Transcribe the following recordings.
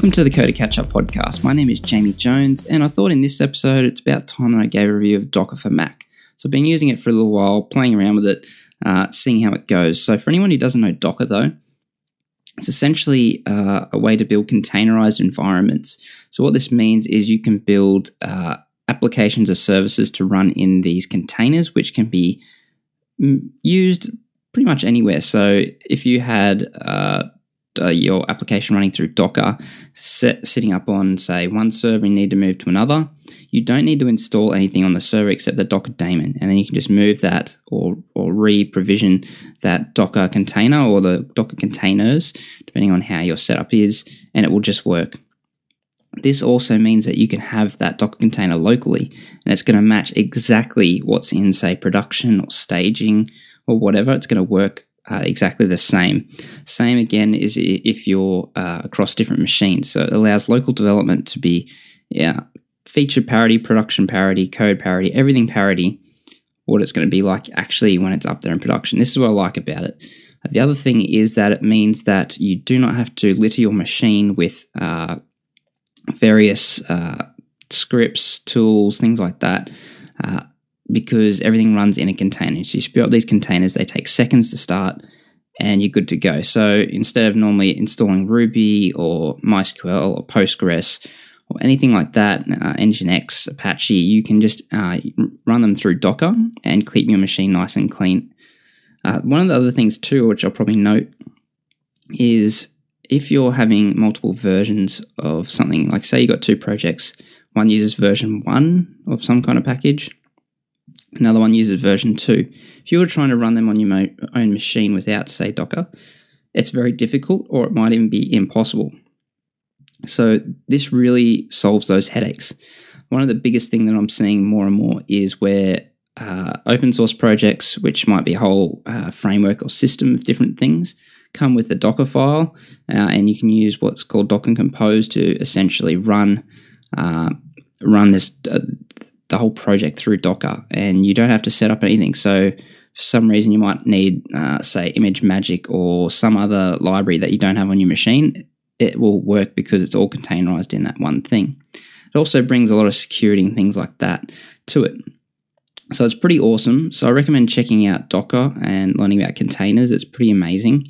Welcome to the Coder Catch Up podcast. My name is Jamie Jones, and I thought in this episode it's about time that I gave a review of Docker for Mac. So I've been using it for a little while, playing around with it, seeing how it goes. So for anyone who doesn't know Docker though, it's essentially a way to build containerized environments. So what this means is you can build applications or services to run in these containers, which can be used pretty much anywhere. So if you had your application running through Docker, sitting up on, say, one server and need to move to another, you don't need to install anything on the server except the Docker daemon, and then you can just move that or re-provision that Docker container or the Docker containers, depending on how your setup is, and it will just work. This also means that you can have that Docker container locally, and it's going to match exactly what's in, say, production or staging or whatever. It's going to work exactly the same. Same again is if you're across different machines. So it allows local development to be feature parity, production parity, code parity, everything parity, what it's going to be like actually when it's up there in production. This is what I like about it. The other thing is that it means that you do not have to litter your machine with various scripts, tools, things like that, because everything runs in a container. So you spin up these containers, they take seconds to start, and you're good to go. So instead of normally installing Ruby or MySQL or Postgres or anything like that, Nginx, Apache, you can just run them through Docker and keep your machine nice and clean. One of the other things too, which I'll probably note, is if you're having multiple versions of something, like say you got two projects, one uses version 1 of some kind of package, another one uses version 2. If you were trying to run them on your own machine without, say, Docker, it's very difficult, or it might even be impossible. So this really solves those headaches. One of the biggest things that I'm seeing more and more is where open source projects, which might be a whole framework or system of different things, come with a Docker file, and you can use what's called Docker Compose to essentially run this the whole project through Docker, and you don't have to set up anything. So for some reason you might need, say, ImageMagick or some other library that you don't have on your machine. It will work because it's all containerized in that one thing. It also brings a lot of security and things like that to it. So it's pretty awesome. So I recommend checking out Docker and learning about containers. It's pretty amazing.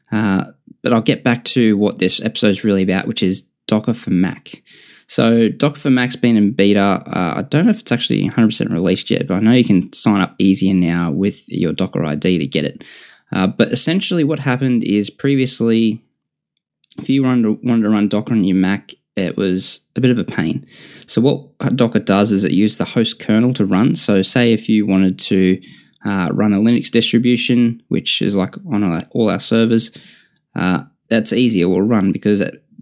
But I'll get back to what this episode is really about, which is Docker for Mac. So Docker for Mac's been in beta. I don't know if it's actually 100% released yet, but I know you can sign up easier now with your Docker ID to get it. But essentially what happened is previously, if you wanted to run Docker on your Mac, it was a bit of a pain. So what Docker does is it uses the host kernel to run. So say if you wanted to run a Linux distribution, which is like on all our servers, that's easier. Will run because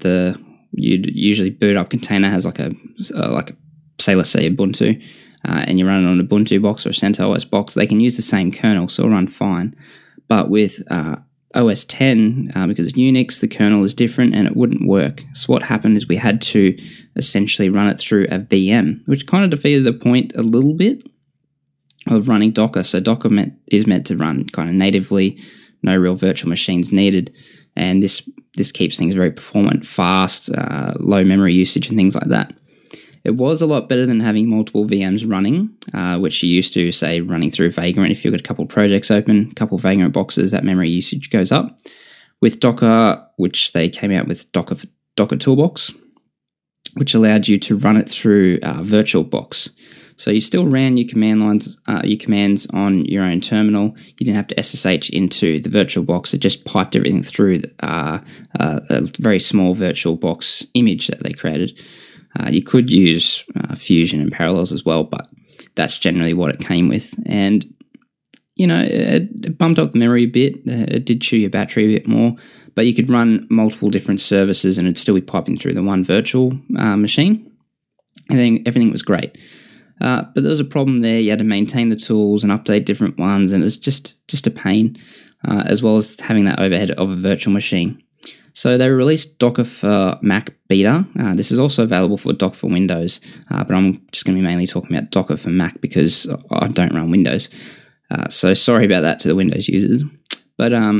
you'd usually boot up container has like let's say Ubuntu, and you run it on an Ubuntu box or a CentOS box. They can use the same kernel, so it'll run fine. But with OS 10, because it's Unix, the kernel is different and it wouldn't work. So what happened is we had to essentially run it through a VM, which kind of defeated the point a little bit of running Docker. So Docker is meant to run kind of natively, no real virtual machines needed. And this keeps things very performant, fast, low memory usage and things like that. It was a lot better than having multiple VMs running, which you used to, say, running through Vagrant. If you've got a couple of projects open, a couple of Vagrant boxes, that memory usage goes up. With Docker, which they came out with Docker Toolbox, which allowed you to run it through VirtualBox. So you still ran your commands on your own terminal. You didn't have to SSH into the VirtualBox. It just piped everything through a very small VirtualBox image that they created. You could use Fusion and Parallels as well, but that's generally what it came with. And, it bumped up the memory a bit. It did chew your battery a bit more, but you could run multiple different services and it'd still be piping through the one virtual machine. And then everything was great. But there was a problem there. You had to maintain the tools and update different ones, and it was just a pain, as well as having that overhead of a virtual machine. So they released Docker for Mac beta. This is also available for Docker for Windows, but I'm just going to be mainly talking about Docker for Mac because I don't run Windows. So sorry about that to the Windows users. But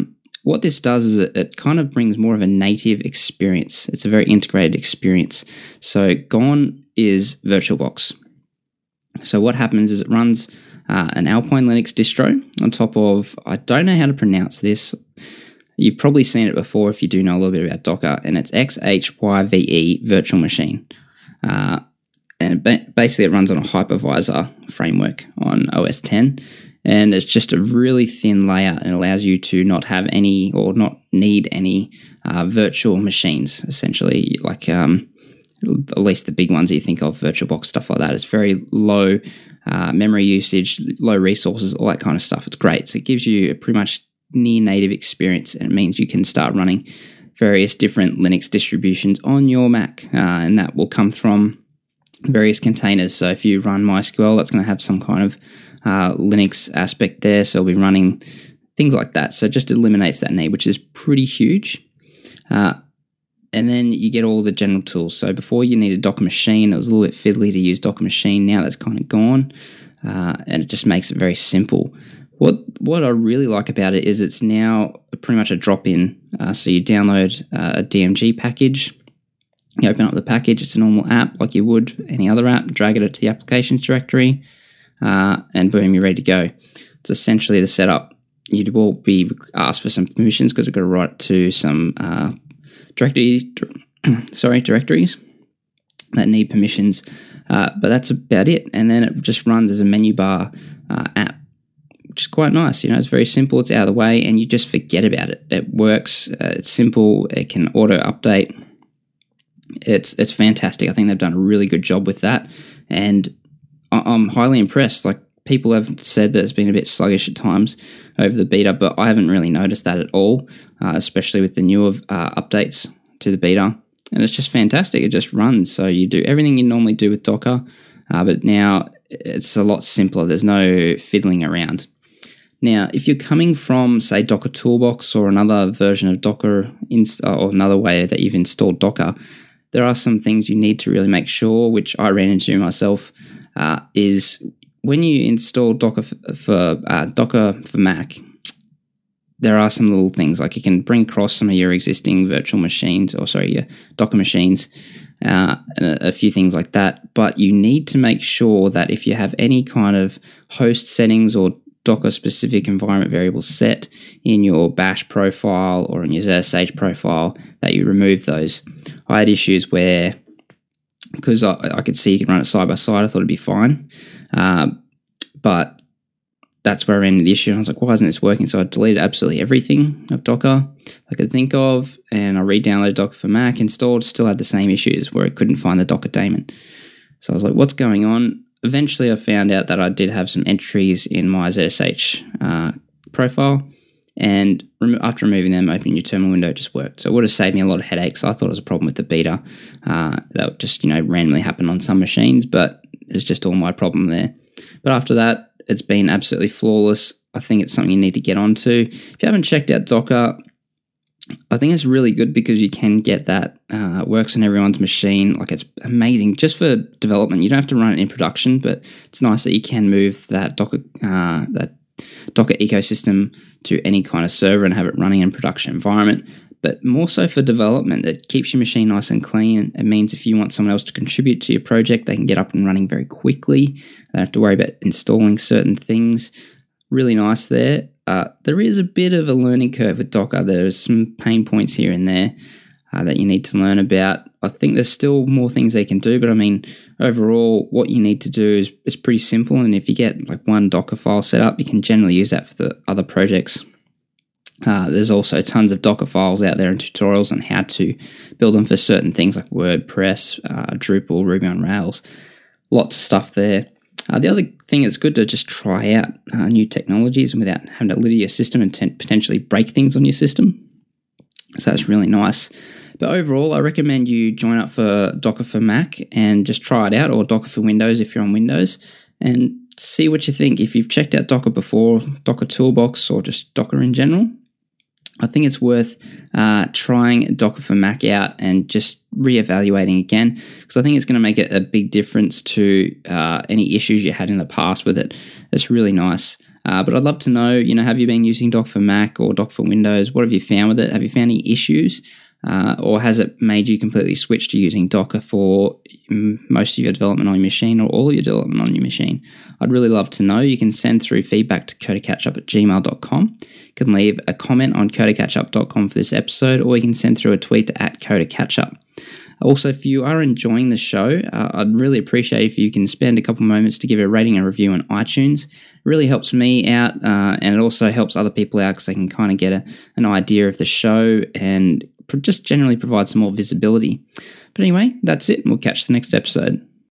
what this does is it kind of brings more of a native experience. It's a very integrated experience. So gone is VirtualBox. So what happens is it runs an Alpine Linux distro on top of, I don't know how to pronounce this. You've probably seen it before if you do know a little bit about Docker, and it's XHYVE Virtual Machine. And basically it runs on a hypervisor framework on OS X, and it's just a really thin layer and allows you to not have any or not need any virtual machines, essentially, like at least the big ones that you think of, VirtualBox, stuff like that. It's very low memory usage, low resources, all that kind of stuff. It's great. So it gives you a pretty much near native experience, and it means you can start running various different Linux distributions on your Mac, and that will come from various containers. So if you run MySQL, that's going to have some kind of Linux aspect there, so it'll be running things like that. So it just eliminates that need, which is pretty huge. And then you get all the general tools. So before you need a Docker machine, it was a little bit fiddly to use Docker machine. Now that's kind of gone, and it just makes it very simple. What I really like about it is it's now pretty much a drop-in. So you download a DMG package, you open up the package, it's a normal app like you would any other app, drag it to the applications directory, and boom, you're ready to go. It's essentially the setup. You will be asked for some permissions because you've got to write to some directories that need permissions, but that's about it. And then it just runs as a menu bar app, which is quite nice. It's very simple, it's out of the way, and you just forget about it. It works, it's simple, it can auto update. It's fantastic. I think they've done a really good job with that, and I'm highly impressed. Like, people have said that it's been a bit sluggish at times over the beta, but I haven't really noticed that at all, especially with the newer updates to the beta. And it's just fantastic. It just runs. So you do everything you normally do with Docker, but now it's a lot simpler. There's no fiddling around. Now, if you're coming from, say, Docker Toolbox or another version of Docker, or another way that you've installed Docker, there are some things you need to really make sure, which I ran into myself, is when you install Docker for Mac, there are some little things, like you can bring across some of your existing virtual machines, your Docker machines, and a few things like that. But you need to make sure that if you have any kind of host settings or Docker-specific environment variables set in your Bash profile or in your ZSH profile, that you remove those. I had issues where, because I could see you could run it side by side, I thought it'd be fine. But that's where I ran into the issue. And I was like, why isn't this working? So I deleted absolutely everything of Docker I could think of, and I re-downloaded Docker for Mac, installed, still had the same issues where I couldn't find the Docker daemon. So I was like, what's going on? Eventually, I found out that I did have some entries in my ZSH profile, and after removing them, opening your terminal window, it just worked. So it would have saved me a lot of headaches. I thought it was a problem with the beta that would just randomly happen on some machines, but it's just all my problem there. But after that, it's been absolutely flawless. I think it's something you need to get onto. If you haven't checked out Docker, I think it's really good because you can get that. Works on everyone's machine. Like, it's amazing just for development. You don't have to run it in production, but it's nice that you can move that Docker ecosystem to any kind of server and have it running in production environment. But more so for development, it keeps your machine nice and clean. It means if you want someone else to contribute to your project, they can get up and running very quickly. They don't have to worry about installing certain things. Really nice there. There is a bit of a learning curve with Docker. There's some pain points here and there that you need to learn about. I think there's still more things they can do, but I mean, overall, what you need to do is pretty simple. And if you get like one Docker file set up, you can generally use that for the other projects. There's also tons of Docker files out there and tutorials on how to build them for certain things like WordPress, Drupal, Ruby on Rails. Lots of stuff there. The other thing is good to just try out new technologies without having to litter your system and potentially break things on your system. So that's really nice. But overall, I recommend you join up for Docker for Mac and just try it out, or Docker for Windows if you're on Windows, and see what you think. If you've checked out Docker before, Docker Toolbox, or just Docker in general, I think it's worth trying Docker for Mac out and just reevaluating again, because I think it's going to make a big difference to any issues you had in the past with it. It's really nice. But I'd love to know, have you been using Dock for Mac or Dock for Windows? What have you found with it? Have you found any issues? Or has it made you completely switch to using Docker for most of your development on your machine or all of your development on your machine? I'd really love to know. You can send through feedback to codercatchup@gmail.com. You can leave a comment on codercatchup.com for this episode, or you can send through a tweet to @codercatchup. Also, if you are enjoying the show, I'd really appreciate if you can spend a couple moments to give a rating and review on iTunes. It really helps me out, and it also helps other people out because they can kind of get an idea of the show and just generally provide some more visibility. But anyway, that's it. We'll catch the next episode.